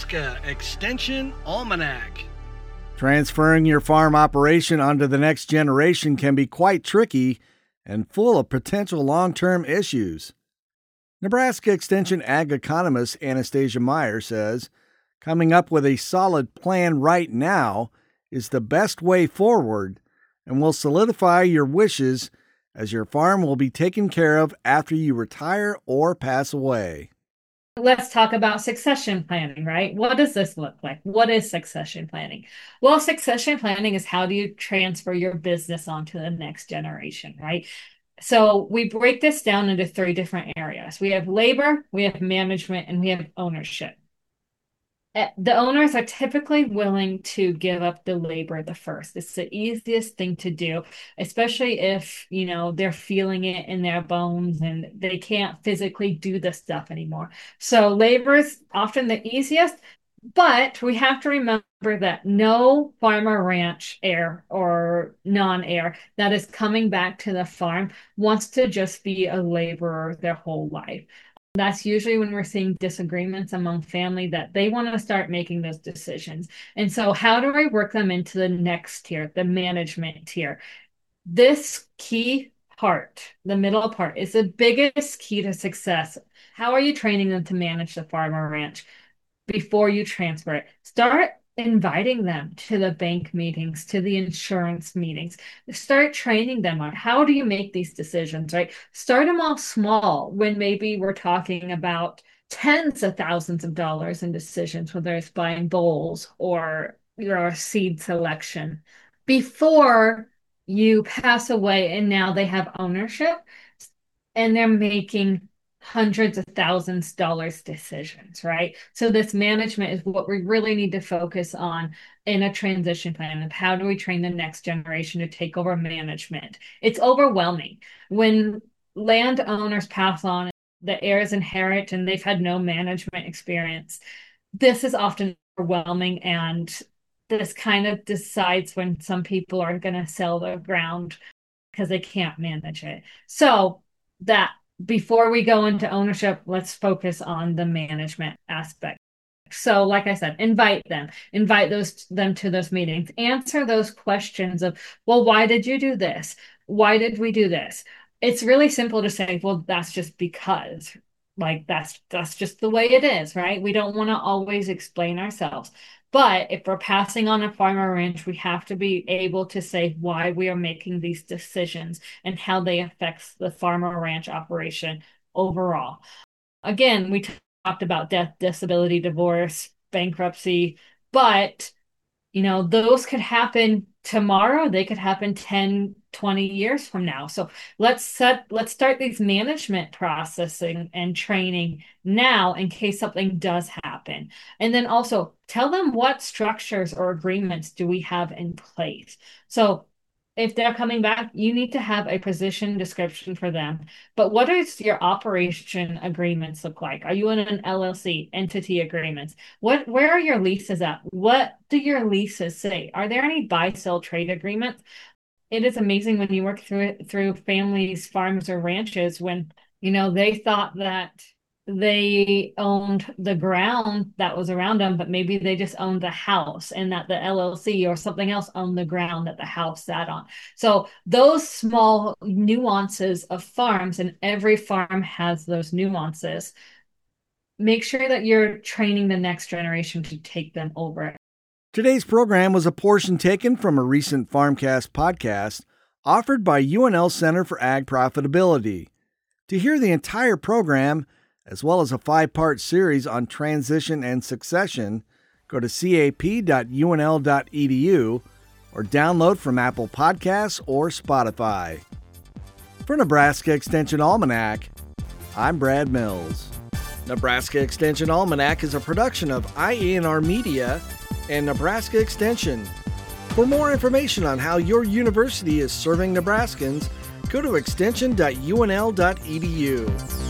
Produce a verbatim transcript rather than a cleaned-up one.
Nebraska Extension Almanac. Transferring your farm operation onto the next generation can be quite tricky and full of potential long-term issues. Nebraska Extension ag economist Anastasia Meyer says, coming up with a solid plan right now is the best way forward and will solidify your wishes as your farm will be taken care of after you retire or pass away. Let's talk about succession planning, right? What does this look like? What is succession planning? Well, succession planning is how do you transfer your business onto the next generation, right? So we break this down into three different areas. We have labor, we have management, and we have ownership. The owners are typically willing to give up the labor the first. It's the easiest thing to do, especially if, you know, they're feeling it in their bones and they can't physically do the stuff anymore. So labor is often the easiest, but we have to remember that no farmer ranch heir or non-heir that is coming back to the farm wants to just be a laborer their whole life. That's usually when we're seeing disagreements among family that they want to start making those decisions. And so how do I work them into the next tier, the management tier? This key part, the middle part, is the biggest key to success. How are you training them to manage the farm or ranch before you transfer it? Start inviting them to the bank meetings, to the insurance meetings. Start training them on how do you make these decisions, right? Start them off small when maybe we're talking about tens of thousands of dollars in decisions, whether it's buying bulls or your seed selection, before you pass away and now they have ownership and they're making hundreds of thousands of dollars decisions, right? So this management is what we really need to focus on in a transition plan of how do we train the next generation to take over management. It's overwhelming when landowners pass on, the heirs inherit, and they've had no management experience. This is often overwhelming, and this kind of decides when some people are going to sell their ground because they can't manage it. So that before we go into ownership, let's focus on the management aspect. So like I said, invite them, invite those them to those meetings, answer those questions of, well, why did you do this? Why did we do this? It's really simple to say, well, that's just because, like, that's, that's just the way it is, right? We don't want to always explain ourselves. But if we're passing on a farm or ranch, we have to be able to say why we are making these decisions and how they affect the farm or ranch operation overall. Again, we talked about death, disability, divorce, bankruptcy, but, you know, those could happen tomorrow. They could happen ten, twenty years from now. So let's set, let's start these management processing and training now in case something does happen. And then also tell them what structures or agreements do we have in place. So if they're coming back, you need to have a position description for them. But what does your operation agreements look like? Are you in an L L C, entity agreements? What, where are your leases at? What do your leases say? Are there any buy-sell trade agreements? It is amazing when you work through it through families, farms, or ranches when, you know, they thought that they owned the ground that was around them, but maybe they just owned the house and that the L L C or something else owned the ground that the house sat on. So those small nuances of farms, and every farm has those nuances, make sure that you're training the next generation to take them over. Today's program was a portion taken from a recent Farmcast podcast offered by U N L Center for Ag Profitability. To hear the entire program, as well as a five-part series on transition and succession, go to c a p dot u n l dot e d u or download from Apple Podcasts or Spotify. For Nebraska Extension Almanac, I'm Brad Mills. Nebraska Extension Almanac is a production of I A N R Media and Nebraska Extension. For more information on how your university is serving Nebraskans, go to extension dot u n l dot e d u.